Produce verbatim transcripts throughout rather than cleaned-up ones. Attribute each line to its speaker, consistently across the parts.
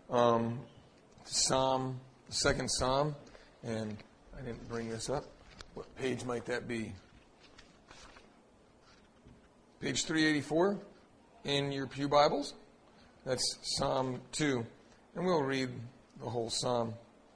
Speaker 1: um, Psalm, the second Psalm, and I didn't bring this up. What page might that be? Page three eighty-four in your pew Bibles. That's Psalm two, and we'll read the whole Psalm.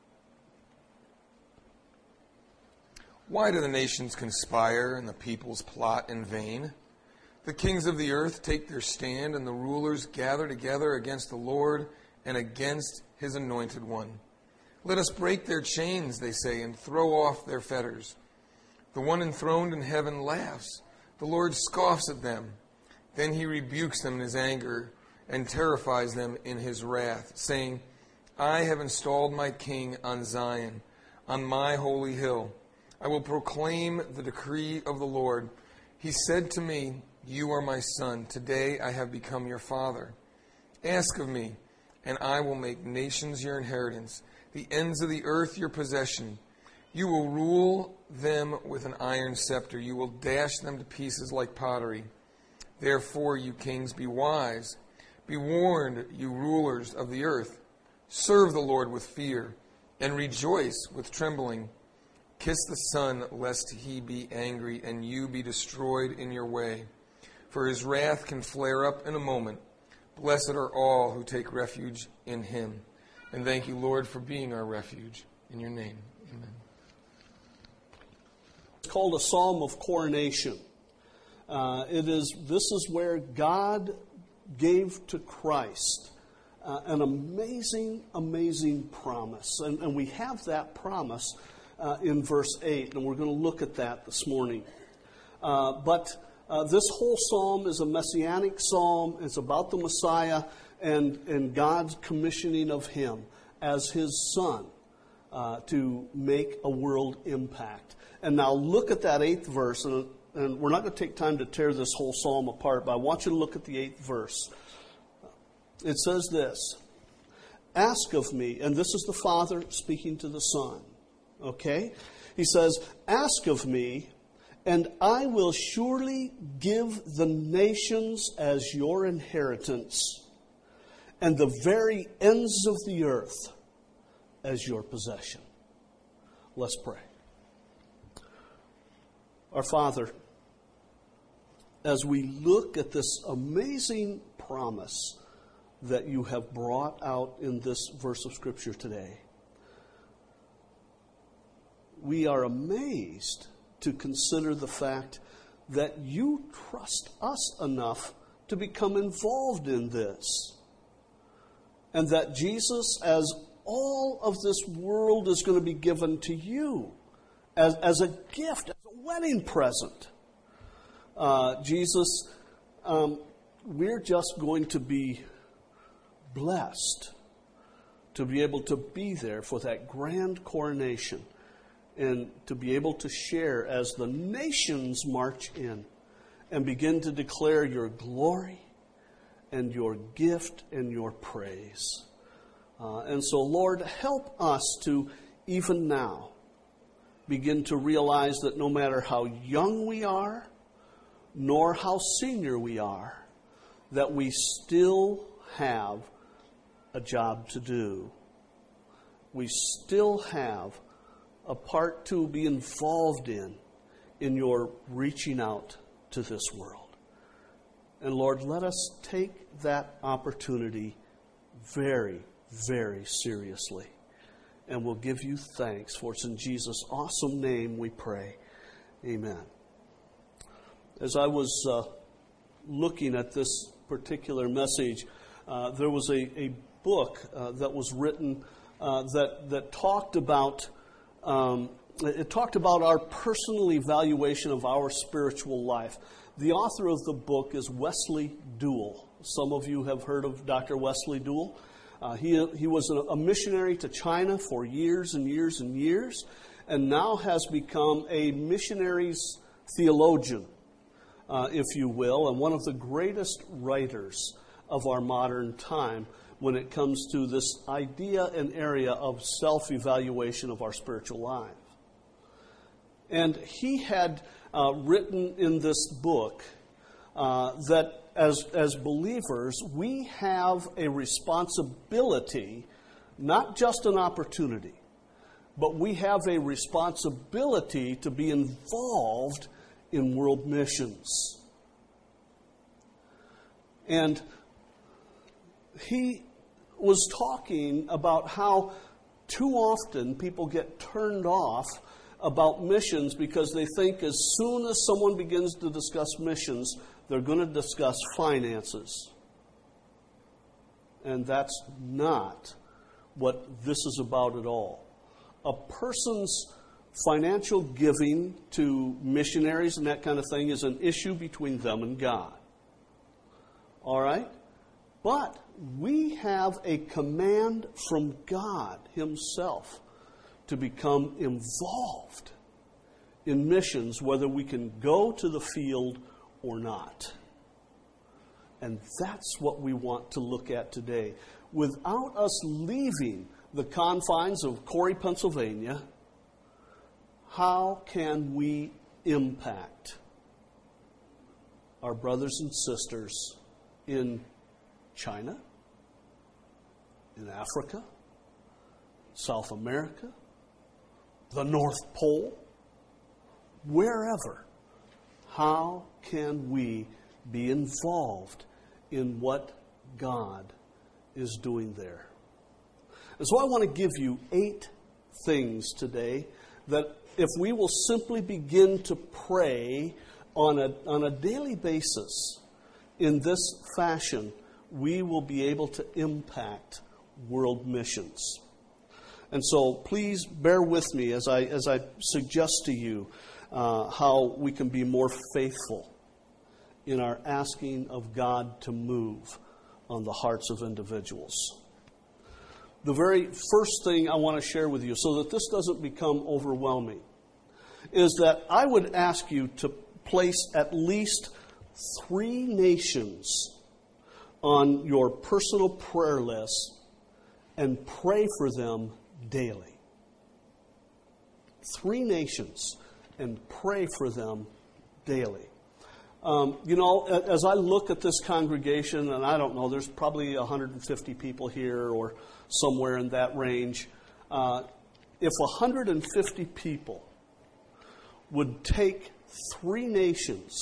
Speaker 1: Why do the nations conspire and the peoples plot in vain? The kings of the earth take their stand, and the rulers gather together against the Lord and against his anointed one. Let us break their chains, they say, and throw off their fetters. The one enthroned in heaven laughs. The Lord scoffs at them. Then he rebukes them in his anger and terrifies them in his wrath, saying, I have installed my king on Zion, on my holy hill. I will proclaim the decree of the Lord. He said to me, You are my son. Today I have become your father. Ask of me, and I will make nations your inheritance, the ends of the earth your possession. You will rule them with an iron scepter. You will dash them to pieces like pottery. Therefore, you kings, be wise. Be warned, you rulers of the earth. Serve the Lord with fear, and rejoice with trembling. Kiss the Son, lest he be angry, and you be destroyed in your way. For his wrath can flare up in a moment. Blessed are all who take refuge in him. And thank you, Lord, for being our refuge. In your name, amen.
Speaker 2: It's called a psalm of coronation. Uh, it is. This is where God gave to Christ uh, an amazing, amazing promise. And, and we have that promise uh, in verse eight, and we're going to look at that this morning. Uh, but uh, this whole psalm is a messianic psalm. It's about the Messiah and, and God's commissioning of him as his son uh, to make a world impact. And now look at that eighth verse, and, and we're not going to take time to tear this whole psalm apart, but I want you to look at the eighth verse. It says this, Ask of me, and this is the Father speaking to the Son, okay? He says, Ask of me, and I will surely give the nations as your inheritance, and the very ends of the earth as your possession. Let's pray. Our Father, as we look at this amazing promise that you have brought out in this verse of Scripture today, we are amazed to consider the fact that you trust us enough to become involved in this. And that Jesus, as all of this world is going to be given to you as, as a gift, as a wedding present. Uh, Jesus, um, we're just going to be blessed to be able to be there for that grand coronation and to be able to share as the nations march in and begin to declare your glory and your gift and your praise. Uh, and so, Lord, help us to, even now, begin to realize that no matter how young we are, nor how senior we are, that we still have a job to do. We still have a part to be involved in, in your reaching out to this world. And Lord, let us take that opportunity very, very seriously. And we'll give you thanks, for it's in Jesus' awesome name we pray. Amen. As I was uh, looking at this particular message, uh, there was a, a book uh, that was written uh, that that talked about um, it talked about our personal evaluation of our spiritual life. The author of the book is Wesley Duell. Some of you have heard of Doctor Wesley Duell. Uh, he he was a, a missionary to China for years and years and years, and now has become a missionary's theologian, uh, if you will, and one of the greatest writers of our modern time when it comes to this idea and area of self-evaluation of our spiritual life. And he had uh, written in this book uh, that as, as believers, we have a responsibility, not just an opportunity, but we have a responsibility to be involved in world missions. And he was talking about how too often people get turned off about missions because they think as soon as someone begins to discuss missions, they're going to discuss finances. And that's not what this is about at all. A person's financial giving to missionaries and that kind of thing is an issue between them and God. All right? But we have a command from God Himself to become involved in missions, whether we can go to the field or not. And that's what we want to look at today. Without us leaving the confines of Corry, Pennsylvania, how can we impact our brothers and sisters in China, in Africa, South America, the North Pole, wherever? How can we be involved in what God is doing there? And so I want to give you eight things today that if we will simply begin to pray on a, on a daily basis in this fashion, we will be able to impact world missions. And so please bear with me as I, as I suggest to you uh, how we can be more faithful in our asking of God to move on the hearts of individuals. The very first thing I want to share with you, so that this doesn't become overwhelming, is that I would ask you to place at least three nations on your personal prayer list and pray for them daily. Three nations and pray for them daily. Um, you know, as I look at this congregation, and I don't know, there's probably one hundred fifty people here or somewhere in that range. Uh, if one hundred fifty people would take three nations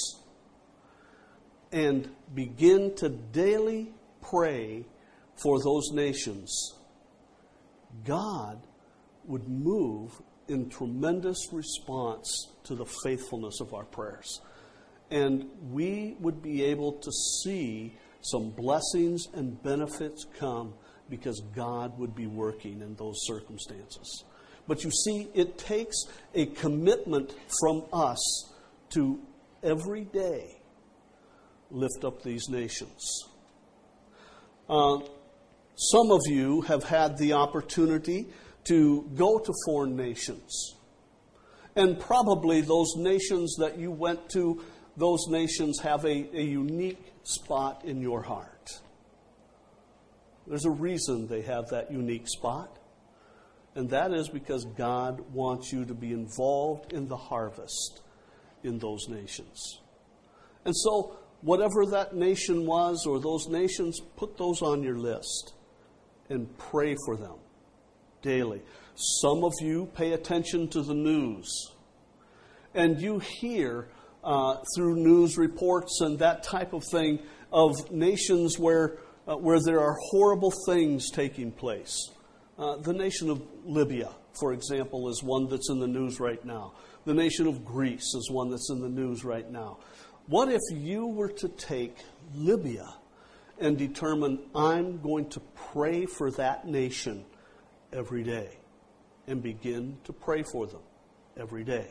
Speaker 2: and begin to daily pray for those nations, God would move in tremendous response to the faithfulness of our prayers. And we would be able to see some blessings and benefits come because God would be working in those circumstances. But you see, it takes a commitment from us to every day lift up these nations. Uh, some of you have had the opportunity to go to foreign nations. And probably those nations that you went to, those nations have a, a unique spot in your heart. There's a reason they have that unique spot. And that is because God wants you to be involved in the harvest in those nations. And so, whatever that nation was or those nations, put those on your list and pray for them daily. Some of you pay attention to the news. And you hear uh, through news reports and that type of thing of nations where, uh, where there are horrible things taking place. Uh, the nation of Libya, for example, is one that's in the news right now. The nation of Greece is one that's in the news right now. What if you were to take Libya and determine, I'm going to pray for that nation every day, and begin to pray for them every day?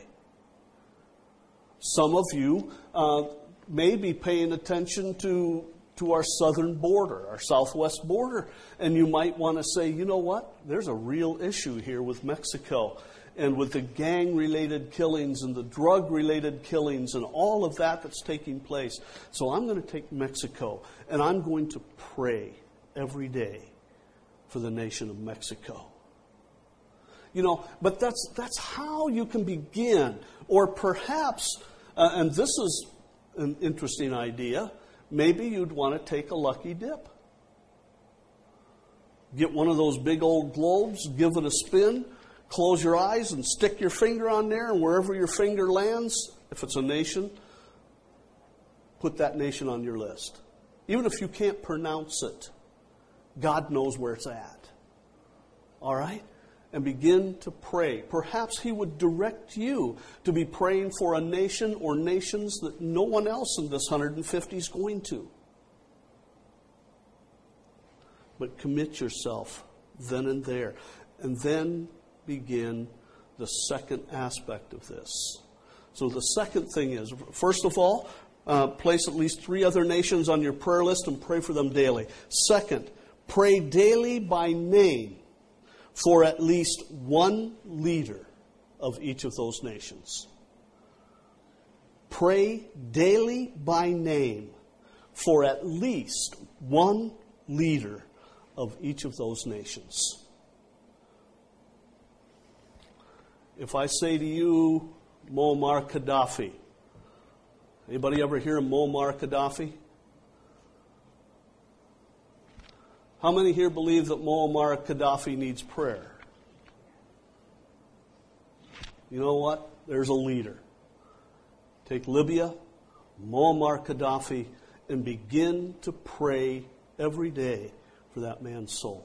Speaker 2: Some of you uh, may be paying attention to to our southern border, our southwest border. And you might want to say, you know what? There's a real issue here with Mexico and with the gang-related killings and the drug-related killings and all of that that's taking place. So I'm going to take Mexico and I'm going to pray every day for the nation of Mexico. You know, but that's that's how you can begin. Or perhaps, uh, and this is an interesting idea, maybe you'd want to take a lucky dip. Get one of those big old globes, give it a spin, close your eyes and stick your finger on there, and wherever your finger lands, if it's a nation, put that nation on your list. Even if you can't pronounce it, God knows where it's at. All right? And begin to pray. Perhaps He would direct you to be praying for a nation or nations that no one else in this one hundred fifty is going to. But commit yourself then and there. And then begin the second aspect of this. So the second thing is, first of all, uh, place at least three other nations on your prayer list and pray for them daily. Second, pray daily by name for at least one leader of each of those nations. Pray daily by name for at least one leader of each of those nations. If I say to you, Muammar Gaddafi, anybody ever hear of Muammar Gaddafi? How many here believe that Muammar Gaddafi needs prayer? You know what? There's a leader. Take Libya, Muammar Gaddafi, and begin to pray every day for that man's soul.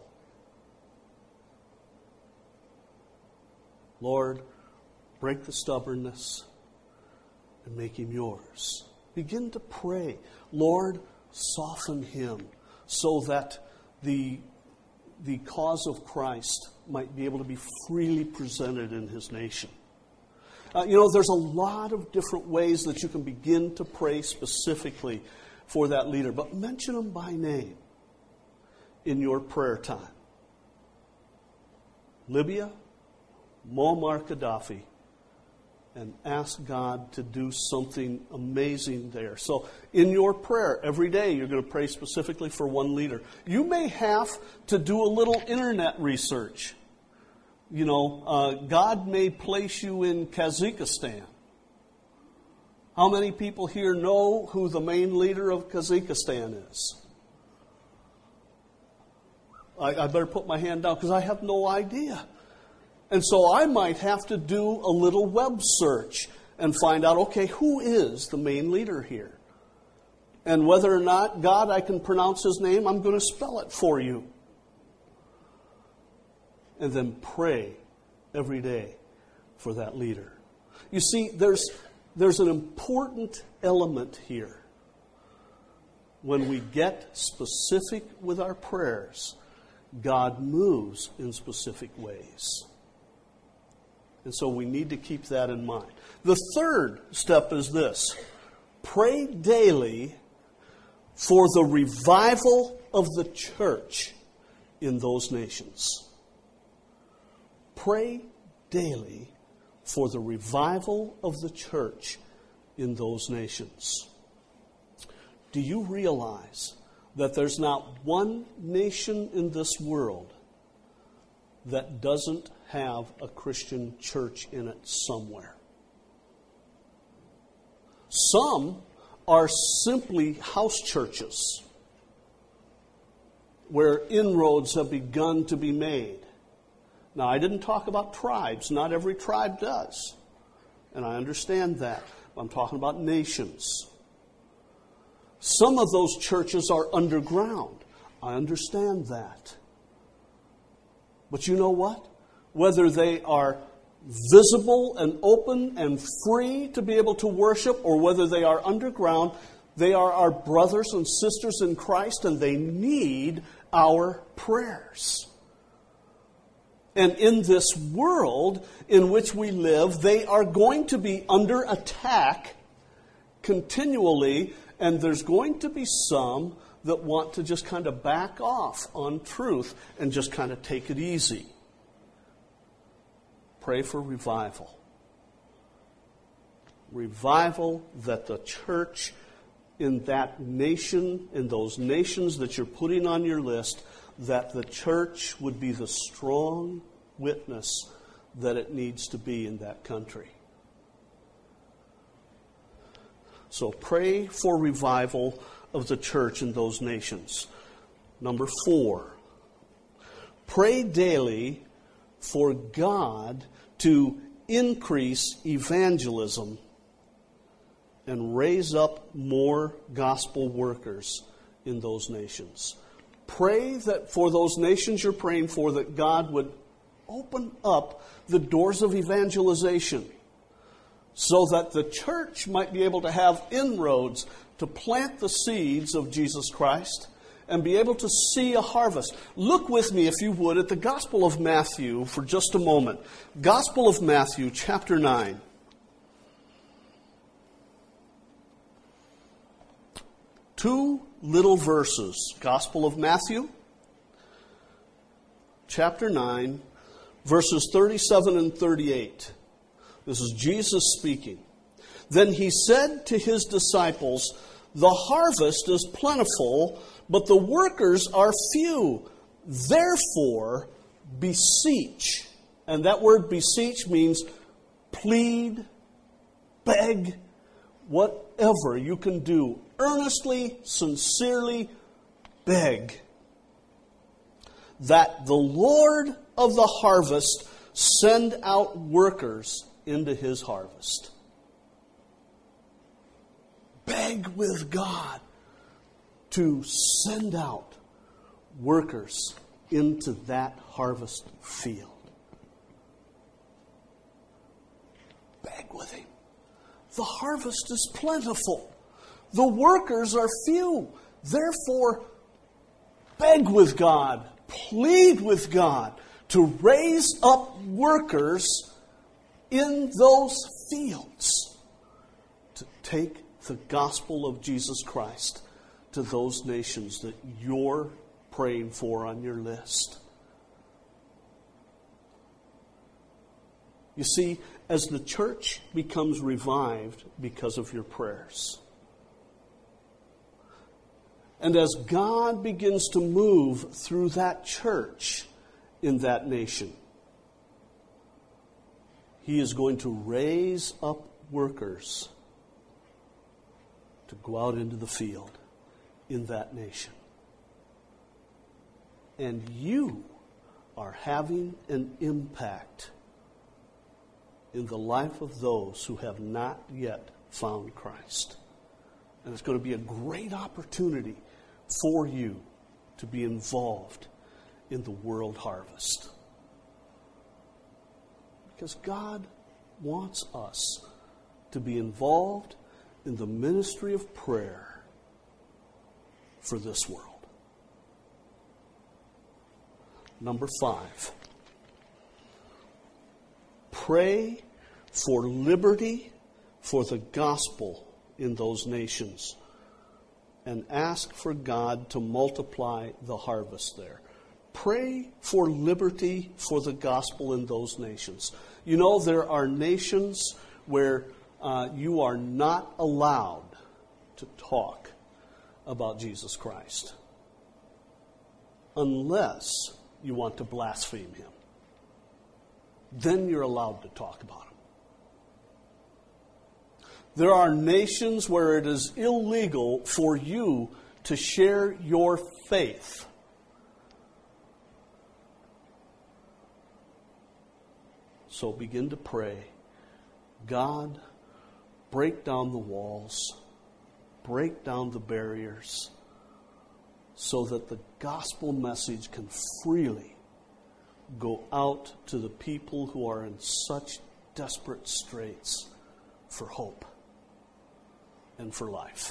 Speaker 2: Lord, break the stubbornness and make him yours. Begin to pray. Lord, soften him so that the, the cause of Christ might be able to be freely presented in his nation. Uh, you know, there's a lot of different ways that you can begin to pray specifically for that leader, but mention them by name in your prayer time. Libya, Muammar Gaddafi, and ask God to do something amazing there. So in your prayer, every day you're going to pray specifically for one leader. You may have to do a little internet research. You know, uh, God may place you in Kazakhstan. How many people here know who the main leader of Kazakhstan is? I, I better put my hand down because I have no idea. And so I might have to do a little web search and find out, okay, who is the main leader here? And whether or not, God, I can pronounce his name, I'm going to spell it for you. And then pray every day for that leader. You see, there's, there's an important element here. When we get specific with our prayers, God moves in specific ways. And so we need to keep that in mind. The third step is this. Pray daily for the revival of the church in those nations. Pray daily for the revival of the church in those nations. Do you realize that there's not one nation in this world that doesn't have a Christian church in it somewhere? Some are simply house churches where inroads have begun to be made. Now, I didn't talk about tribes. Not every tribe does. And I understand that. I'm talking about nations. Some of those churches are underground. I understand that. But you know what? Whether they are visible and open and free to be able to worship, or whether they are underground, they are our brothers and sisters in Christ, and they need our prayers. And in this world in which we live, they are going to be under attack continually, and there's going to be some that want to just kind of back off on truth and just kind of take it easy. Pray for revival. Revival that the church in that nation, in those nations that you're putting on your list, that the church would be the strong witness that it needs to be in that country. So pray for revival of the church in those nations. Number four, pray daily for God to increase evangelism and raise up more gospel workers in those nations. Pray that for those nations you're praying for, that God would open up the doors of evangelization so that the church might be able to have inroads to plant the seeds of Jesus Christ and be able to see a harvest. Look with me, if you would, at the Gospel of Matthew for just a moment. Gospel of Matthew, chapter nine. Two little verses. Gospel of Matthew, chapter nine, verses thirty-seven and thirty-eight. This is Jesus speaking. Then he said to his disciples, "The harvest is plentiful, but the workers are few. Therefore, beseech." And that word beseech means plead, beg, whatever you can do. Earnestly, sincerely beg that the Lord of the harvest send out workers into his harvest. Beg with God to send out workers into that harvest field. Beg with him. The harvest is plentiful. The workers are few. Therefore, beg with God, plead with God to raise up workers in those fields to take the gospel of Jesus Christ to those nations that you're praying for on your list. You see, as the church becomes revived because of your prayers, and as God begins to move through that church in that nation, he is going to raise up workers to go out into the field in that nation. And you are having an impact in the life of those who have not yet found Christ. And it's going to be a great opportunity for you to be involved in the world harvest. Because God wants us to be involved in the ministry of prayer for this world. Number five, pray for liberty for the gospel in those nations and ask for God to multiply the harvest there. Pray for liberty for the gospel in those nations. You know, there are nations where uh, you are not allowed to talk about Jesus Christ unless you want to blaspheme him. Then you're allowed to talk about him. There are nations where it is illegal for you to share your faith. So begin to pray, God, break down the walls, break down the barriers, so that the gospel message can freely go out to the people who are in such desperate straits for hope and for life.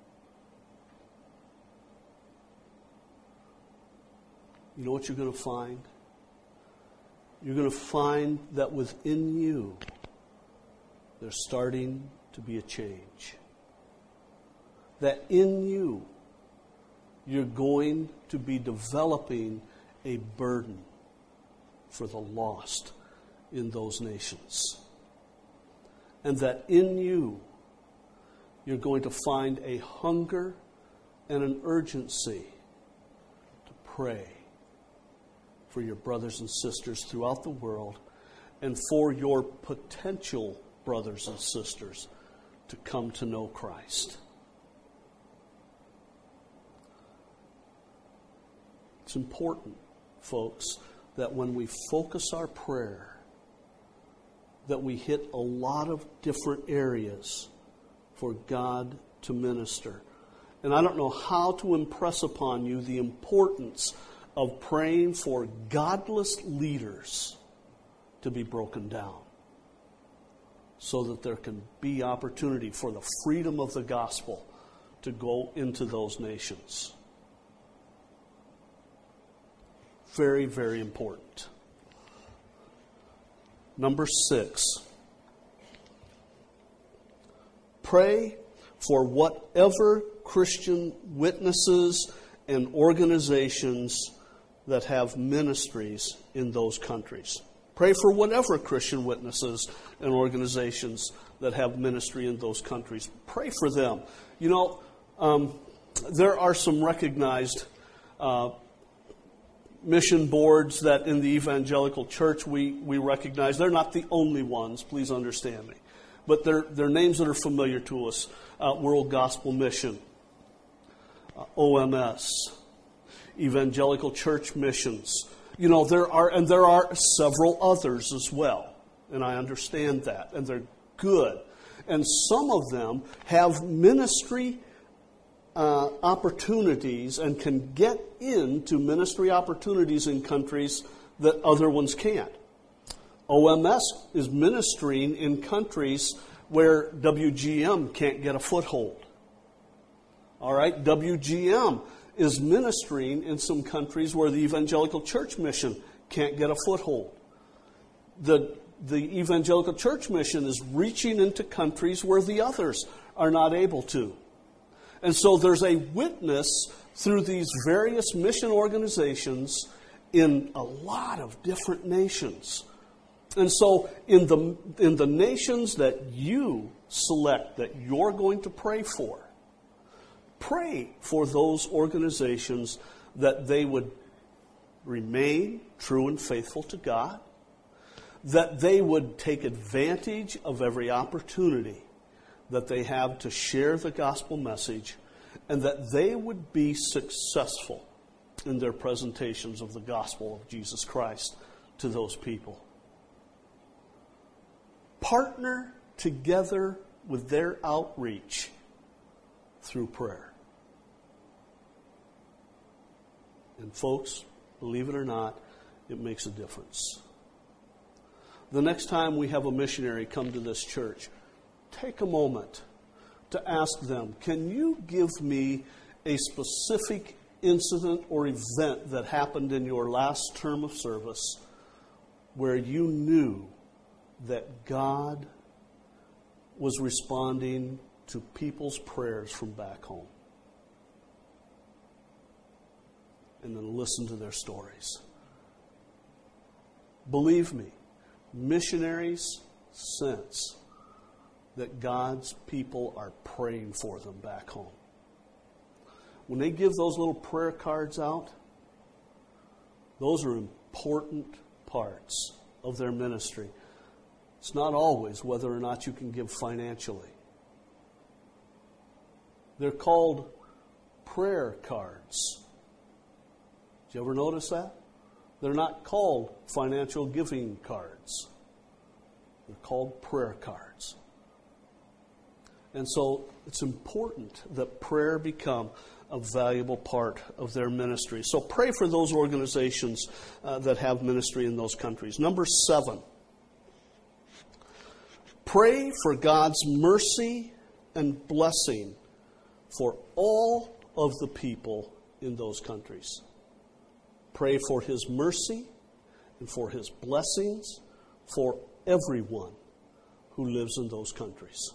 Speaker 2: You know what you're going to find? You're going to find that within you, there's starting to be a change. That in you, you're going to be developing a burden for the lost in those nations. And that in you, you're going to find a hunger and an urgency to pray for your brothers and sisters throughout the world and for your potential brothers and sisters to come to know Christ. It's important, folks, that when we focus our prayer, that we hit a lot of different areas for God to minister. And I don't know how to impress upon you the importance of praying for godless leaders to be broken down, so that there can be opportunity for the freedom of the gospel to go into those nations. Very, very important. Number six, pray for whatever Christian witnesses and organizations that have ministries in those countries. Pray for whatever Christian witnesses and organizations that have ministry in those countries. Pray for them. You know, um, there are some recognized uh, mission boards that in the evangelical church we, we recognize. They're not the only ones, please understand me. But they're, they're names that are familiar to us. Uh, World Gospel Mission, uh, O M S, Evangelical Church Missions. You know, there are, and there are several others as well. And I understand that. And they're good. And some of them have ministry uh, opportunities and can get into ministry opportunities in countries that other ones can't. O M S is ministering in countries where W G M can't get a foothold. All right? W G M is ministering in some countries where the Evangelical Church Mission can't get a foothold. The, the Evangelical Church Mission is reaching into countries where the others are not able to. And so there's a witness through these various mission organizations in a lot of different nations. And so in the, in the nations that you select, that you're going to pray for, pray for those organizations that they would remain true and faithful to God, that they would take advantage of every opportunity that they have to share the gospel message, and that they would be successful in their presentations of the gospel of Jesus Christ to those people. Partner together with their outreach through prayer. And folks, believe it or not, it makes a difference. The next time we have a missionary come to this church, take a moment to ask them, can you give me a specific incident or event that happened in your last term of service where you knew that God was responding to people's prayers from back home? And then listen to their stories. Believe me, missionaries sense that God's people are praying for them back home. When they give those little prayer cards out, those are important parts of their ministry. It's not always whether or not you can give financially. They're called prayer cards. Did you ever notice that? They're not called financial giving cards. They're called prayer cards. And so it's important that prayer become a valuable part of their ministry. So pray for those organizations uh, that have ministry in those countries. Number seven, pray for God's mercy and blessing for all of the people in those countries. Pray for His mercy and for His blessings for everyone who lives in those countries.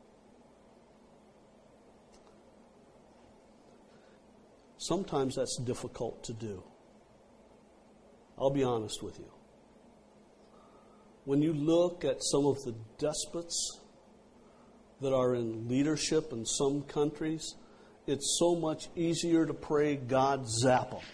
Speaker 2: Sometimes that's difficult to do. I'll be honest with you. When you look at some of the despots that are in leadership in some countries, it's so much easier to pray, God zap them,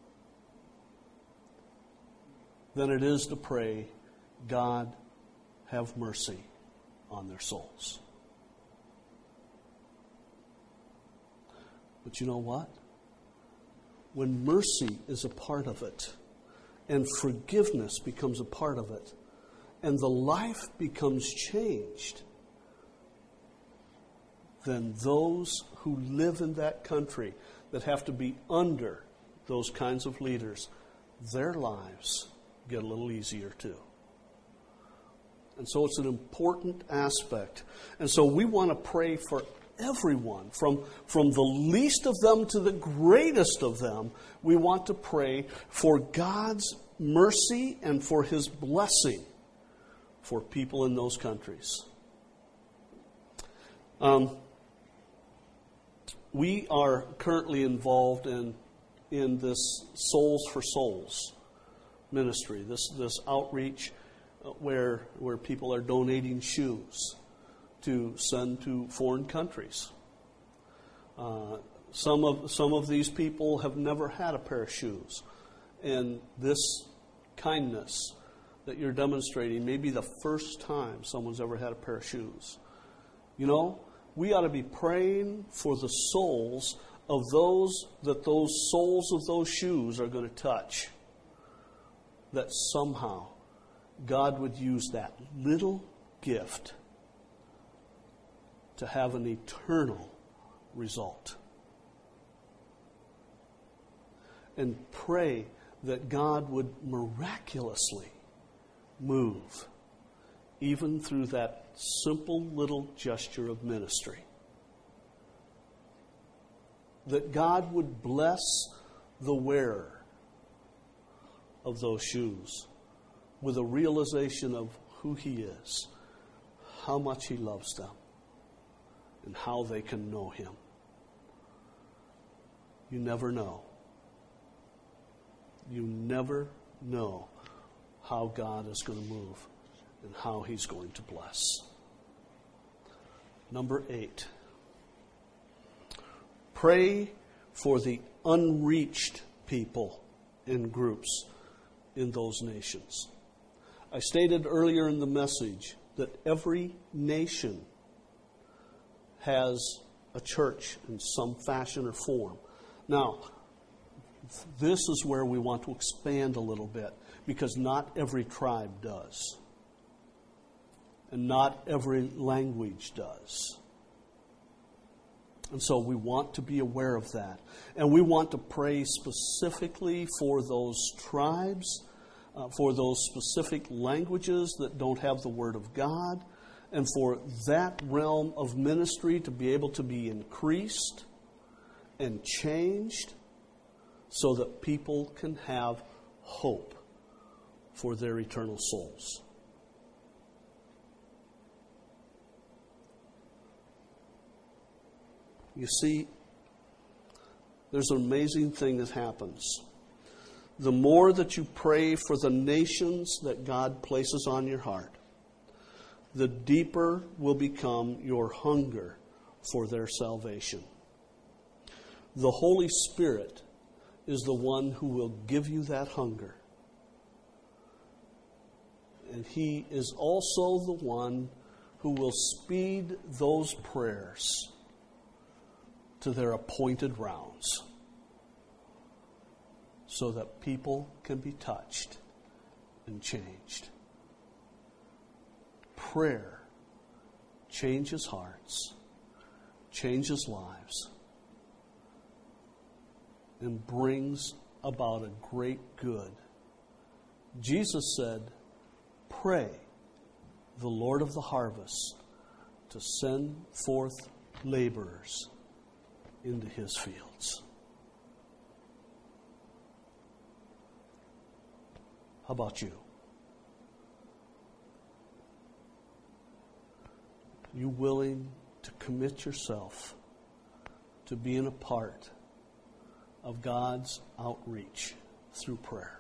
Speaker 2: than it is to pray, God have mercy on their souls. But you know what? when mercy is a part of it, and forgiveness becomes a part of it, and the life becomes changed, then those who live in that country that have to be under those kinds of leaders, their lives get a little easier too. And so it's an important aspect. And so we want to pray for everyone, from, from the least of them to the greatest of them. We want to pray for God's mercy and for His blessing for people in those countries. Um, we are currently involved in, in this Souls for Souls ministry, this, this outreach where, where people are donating shoes to send to foreign countries. Uh, some of some of these people have never had a pair of shoes, and this kindness that you're demonstrating may be the first time someone's ever had a pair of shoes. You know, we ought to be praying for the souls of those that those soles of those shoes are going to touch, that somehow God would use that little gift to have an eternal result. And pray that God would miraculously move even through that simple little gesture of ministry. That God would bless the wearer of those shoes with a realization of who He is, how much He loves them, and how they can know Him. You never know. You never know how God is going to move and how He's going to bless. Number eight. Pray for the unreached people and groups in those nations. I stated earlier in the message that every nation has a church in some fashion or form. Now, this is where we want to expand a little bit, because not every tribe does. And not every language does. And so we want to be aware of that. And we want to pray specifically for those tribes, uh, for those specific languages that don't have the Word of God, and for that realm of ministry to be able to be increased and changed so that people can have hope for their eternal souls. You see, there's an amazing thing that happens. The more that you pray for the nations that God places on your heart, the deeper will become your hunger for their salvation. The Holy Spirit is the one who will give you that hunger. And He is also the one who will speed those prayers to their appointed rounds so that people can be touched and changed. Prayer changes hearts, changes lives, and brings about a great good. Jesus said, "Pray the Lord of the harvest to send forth laborers into His fields." How about you? You willing to commit yourself to being a part of God's outreach through prayer?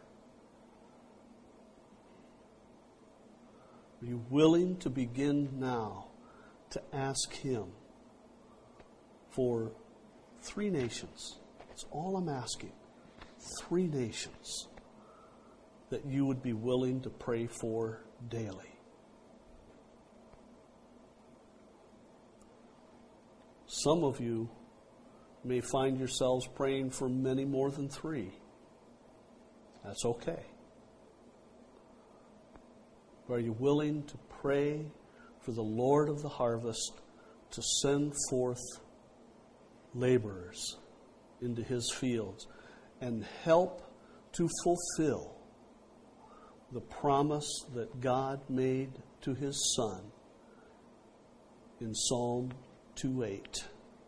Speaker 2: Are you willing to begin now to ask Him for three nations? That's all I'm asking. Three nations that you would be willing to pray for daily. Some of you You may find yourselves praying for many more than three. That's okay. Are you willing to pray for the Lord of the harvest to send forth laborers into His fields and help to fulfill the promise that God made to His Son in Psalm two eight?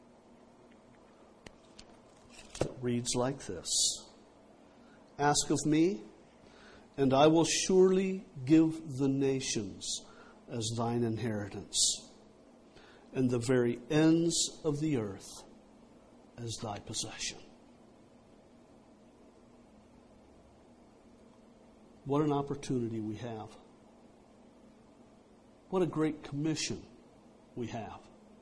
Speaker 2: It reads like this: Ask of me, and I will surely give the nations as thine inheritance, and the very ends of the earth as thy possession. What an opportunity we have. What a great commission we have.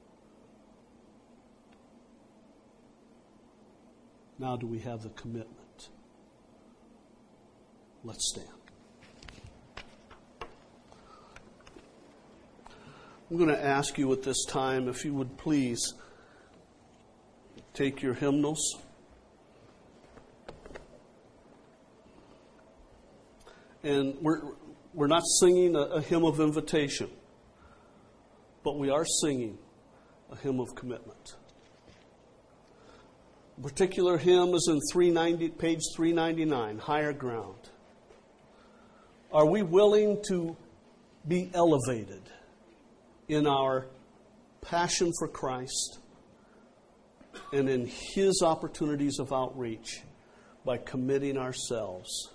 Speaker 2: Now do we have the commitment? Let's stand. I'm going to ask you at this time if you would please take your hymnals. And we're we're not singing a, a hymn of invitation, but we are singing a hymn of commitment. A particular hymn is in three ninety, page three ninety-nine, Higher Ground. Are we willing to be elevated in our passion for Christ and in His opportunities of outreach by committing ourselves?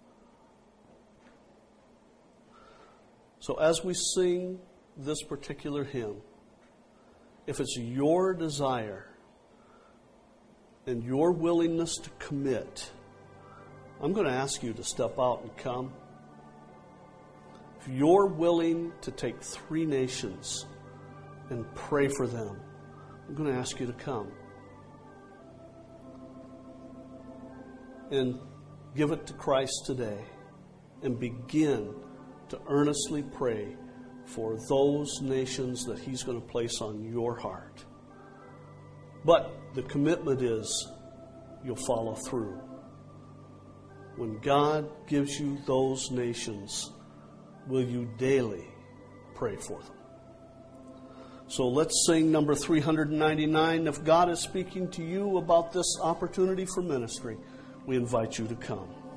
Speaker 2: So as we sing this particular hymn, if it's your desire and your willingness to commit, I'm going to ask you to step out and come. If you're willing to take three nations and pray for them, I'm going to ask you to come and give it to Christ today and begin to earnestly pray for those nations that He's going to place on your heart. But the commitment is you'll follow through. When God gives you those nations, will you daily pray for them? So let's sing number three ninety-nine. If God is speaking to you about this opportunity for ministry, we invite you to come.